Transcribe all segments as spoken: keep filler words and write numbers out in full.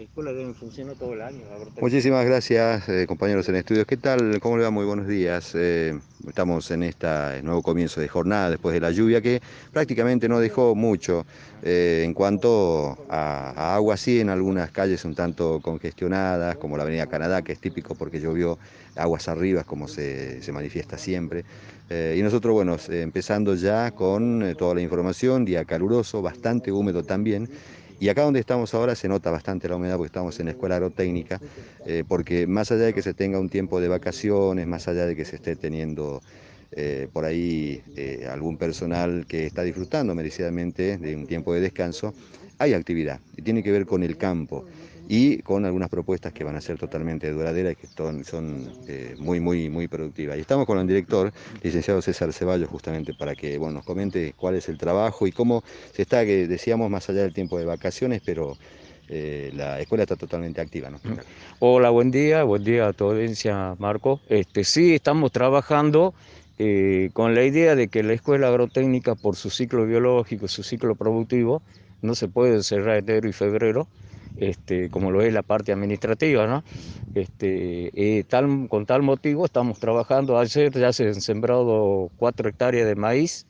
la escuela debe funcionar todo el año, agrotécnica. Muchísimas gracias, eh, compañeros en estudios. ¿Qué tal? ¿Cómo le va? Muy buenos días. Eh, estamos en este nuevo comienzo de jornada después de la lluvia que prácticamente no dejó mucho. Eh, en cuanto a, a agua, sí, en algunas calles un tanto congestionadas, como la Avenida Canadá, que es típico porque llovió aguas arriba, como se, se manifiesta siempre. Eh, y nosotros, bueno, eh, empezando ya con eh, toda la información, día caluroso, bastante húmedo también. Y acá donde estamos ahora se nota bastante la humedad porque estamos en la escuela agrotécnica, eh, porque más allá de que se tenga un tiempo de vacaciones, más allá de que se esté teniendo eh, por ahí eh, algún personal que está disfrutando merecidamente de un tiempo de descanso, hay actividad y tiene que ver con el campo y con algunas propuestas que van a ser totalmente duraderas y que son, son eh, muy, muy, muy productivas. Y estamos con el director, licenciado César Ceballos, justamente para que bueno, nos comente cuál es el trabajo y cómo se está, que decíamos, más allá del tiempo de vacaciones, pero eh, la escuela está totalmente activa, ¿no? Hola, buen día, buen día a tu audiencia, Marco. Este, sí, estamos trabajando eh, con la idea de que la escuela agrotécnica, por su ciclo biológico, su ciclo productivo, no se puede cerrar enero y febrero, este, como lo es la parte administrativa, ¿no? Este, eh, tal, con tal motivo estamos trabajando. Ayer ya se han sembrado cuatro hectáreas de maíz,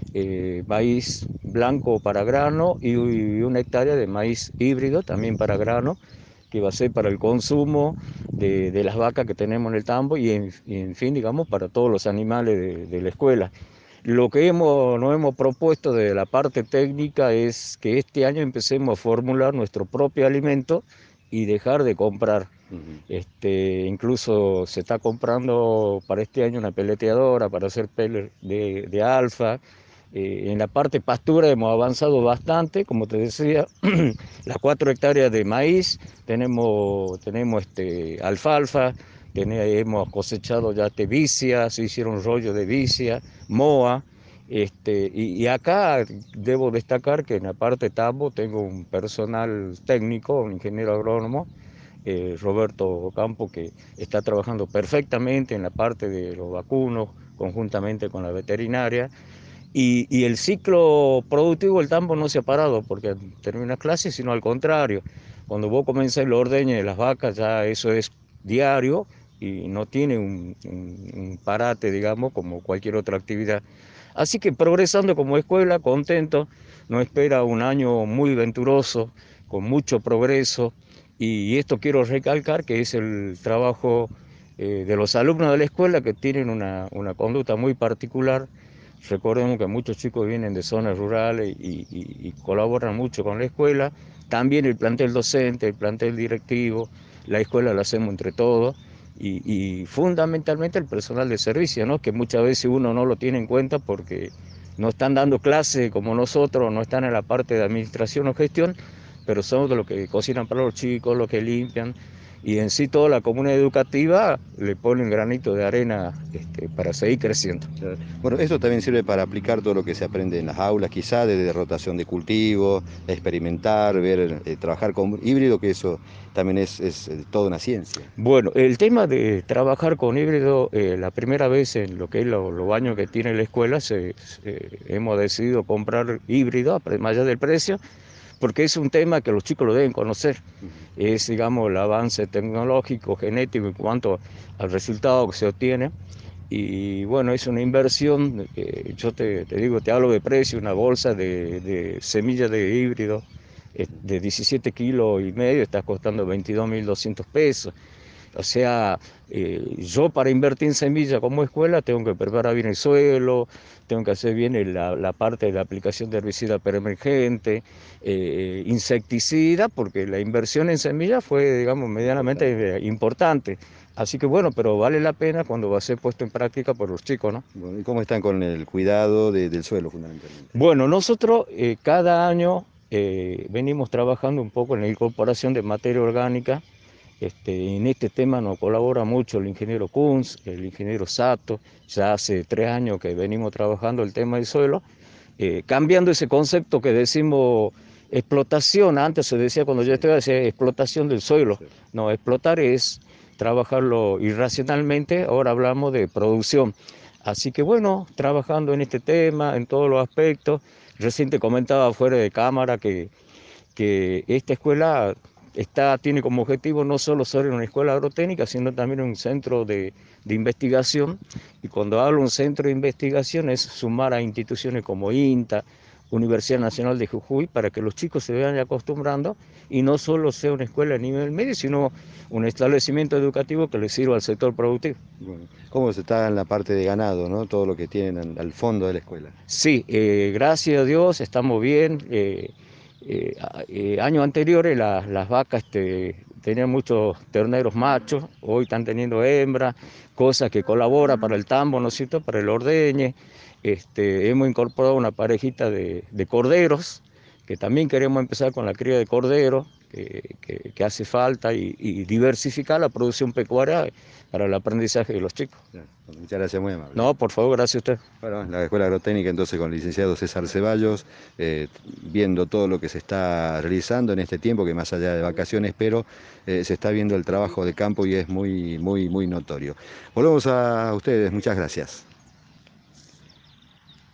eh, maíz blanco para grano y, y una hectárea de maíz híbrido también para grano, que va a ser para el consumo de, de las vacas que tenemos en el tambo y en, y en fin, digamos, para todos los animales de, de la escuela. Lo que hemos, nos hemos propuesto de la parte técnica es que este año empecemos a formular nuestro propio alimento y dejar de comprar. Ujú. Este, incluso se está comprando para este año una peleteadora para hacer pellets de, de alfa. Eh, en la parte pastura hemos avanzado bastante, como te decía, las cuatro hectáreas de maíz, tenemos, tenemos este, alfalfa, tenemos, hemos cosechado ya vicia, se hicieron rollos de vicia, moa, este, y, y acá debo destacar que en la parte tambo tengo un personal técnico, un ingeniero agrónomo, eh, Roberto Campo, que está trabajando perfectamente en la parte de los vacunos, conjuntamente con la veterinaria, y, y el ciclo productivo del tambo no se ha parado porque termina clase, sino al contrario. Cuando vos comenzás el ordeño de las vacas, ya eso es diario y no tiene un, un, un parate, digamos, como cualquier otra actividad. Así que progresando como escuela, contento, nos espera un año muy venturoso, con mucho progreso, y esto quiero recalcar que es el trabajo eh, de los alumnos de la escuela, que tienen una, una conducta muy particular. Recordemos que muchos chicos vienen de zonas rurales y, y, y colaboran mucho con la escuela. También el plantel docente, el plantel directivo, la escuela la hacemos entre todos. Y, y fundamentalmente el personal de servicio, ¿no? Que muchas veces uno no lo tiene en cuenta porque no están dando clase como nosotros, no están en la parte de administración o gestión, pero son los que cocinan para los chicos, los que limpian, y en sí toda la comunidad educativa le pone un granito de arena este, para seguir creciendo. Claro. Bueno, esto también sirve para aplicar todo lo que se aprende en las aulas, quizá desde rotación de cultivos, experimentar, ver, eh, trabajar con híbrido, que eso también es, es eh, toda una ciencia. Bueno, el tema de trabajar con híbrido, eh, la primera vez en lo que es los lo años que tiene la escuela, se, se, hemos decidido comprar híbrido, más allá del precio, porque es un tema que los chicos lo deben conocer. Ujú. Es, digamos, el avance tecnológico, genético en cuanto al resultado que se obtiene. Y bueno, es una inversión, eh, yo te, te digo, te hablo de precio, una bolsa de, de semillas de híbrido eh, de diecisiete kilos y medio está costando veintidós mil doscientos pesos. O sea, eh, yo para invertir en semilla como escuela tengo que preparar bien el suelo, tengo que hacer bien el- la, la parte de la aplicación de herbicida peremergente, eh, insecticida, porque la inversión en semilla fue, digamos, medianamente eh, importante. Así que bueno, pero vale la pena cuando va a ser puesto en práctica por los chicos, ¿no? Bueno, ¿y cómo están con el cuidado de- del suelo fundamentalmente? Bueno, nosotros eh, cada año eh, venimos trabajando un poco en la incorporación de materia orgánica. Este, en este tema nos colabora mucho el ingeniero Kunz, el ingeniero Sato. Ya hace tres años que venimos trabajando el tema del suelo, eh, cambiando ese concepto que decimos explotación. Antes se decía, cuando yo estaba, decía explotación del suelo. Sí. No, explotar es trabajarlo irracionalmente, ahora hablamos de producción. Así que bueno, trabajando en este tema, en todos los aspectos. Recién te comentaba fuera de cámara que, que esta escuela está, tiene como objetivo no solo ser una escuela agrotécnica, sino también un centro de, de investigación. Y cuando hablo de un centro de investigación es sumar a instituciones como INTA, Universidad Nacional de Jujuy, para que los chicos se vayan acostumbrando y no solo sea una escuela a nivel medio, sino un establecimiento educativo que le sirva al sector productivo. Bueno, ¿cómo se está en la parte de ganado, ¿no? Todo lo que tienen al, al fondo de la escuela? Sí, eh, gracias a Dios estamos bien. Eh, eh, eh, años anteriores la, las vacas este, tenían muchos terneros machos, hoy están teniendo hembras, cosas que colabora para el tambo, ¿no es cierto?, para el ordeñe. Este, hemos incorporado una parejita de, de corderos, que también queremos empezar con la cría de corderos, que, que, que hace falta, y, y diversificar la producción pecuaria para el aprendizaje de los chicos. Bueno, muchas gracias, muy amable. No, por favor, gracias a usted. Bueno, la Escuela Agrotécnica entonces con el licenciado César Ceballos, eh, viendo todo lo que se está realizando en este tiempo, que más allá de vacaciones, pero eh, se está viendo el trabajo de campo y es muy, muy, muy notorio. Volvemos a ustedes, muchas gracias.